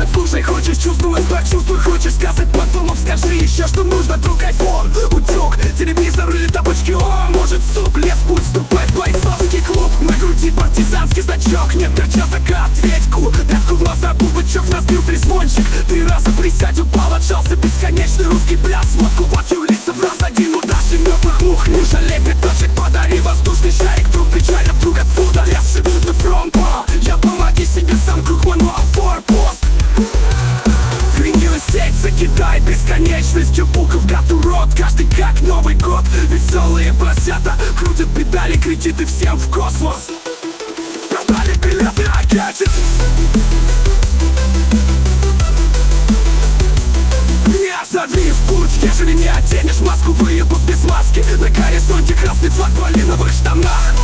слушать, слушай, хочешь чувствовать, так чувствуй, хочешь сказать потом, скажи еще, что нужно, друг, айфон, утюг, телевизор или тапочки, о, может суп, лес, путь, вступать в бойцовский клуб, на груди партизанский значок, нет перчаток, ответь пятку в глаза, бубочок, разбил трезвончик, 3 раза присядь, упал, отжался, бесконечный русский пляс, водку плачу, лица в раз, один удачи мертвых мух, не жалей пяточек, подари воздушный шарик, друг печаль, друг отсюда, лес, шибут на фронт, я помоги себе сам, круг мануал, форпост. Гриневая сеть закидает бесконечностью букв, гад урод, каждый как Новый год. Веселые поросята крутят педали, кредиты всем в космос. Продали билеты, а гаджет не озови в путь, ежели не оденешь маску, выебут без маски. На горизонте красный флаг в малиновых штанах.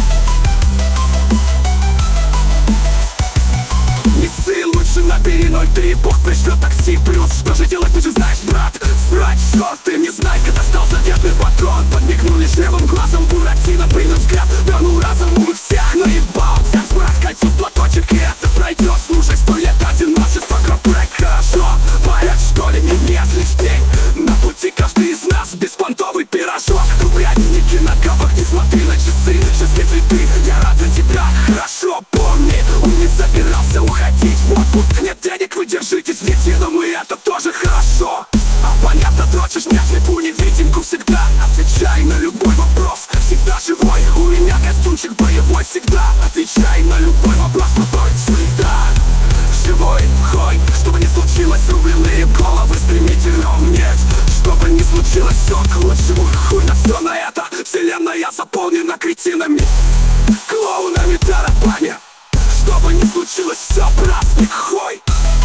Не ссы, лучше набери 03, Бог пришлет такси плюс. Что же делать, ты же знаешь, брат. Срать, что ты не знай, когда стал заветный патрон. Подмигнул лишь левым глазом, Буратино принял взгляд, вернул разом, мы всех наебал. Взял в брак, кольцо, платочек, и это пройдет. Слушай, 100 лет одиночества, гроп-трек, хорошо. Поряд, что ли, не нет лишь день. На пути каждый из нас беспонтовый пирожок. Рубрятники на кавах, не смотри на часы. Счастливый ты, я рад за тебя, хорошо, помни. Он не собирался уходить в отпуск, нет денег, вы держитесь ветином, и это тоже хорошо. А понятно, дрочишь мне слепу невидимку всегда. Отвечай на любой вопрос, всегда живой. У меня костюмчик боевой всегда. Отвечай на любой вопрос, который всегда живой. Хой, что бы ни случилось, рубленые головы стремительно умнеть. Что бы ни случилось, все к лучшему. Хуй на все на это, вселенная заполнена кретинами, клоунами, тарапами. Что бы ни случилось, все праздник, хой.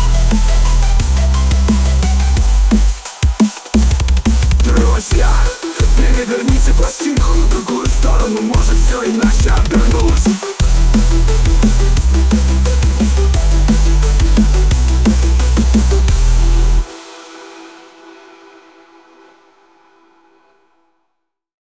Друзья, переверните пластинку на другую сторону, может все иначе обернулось.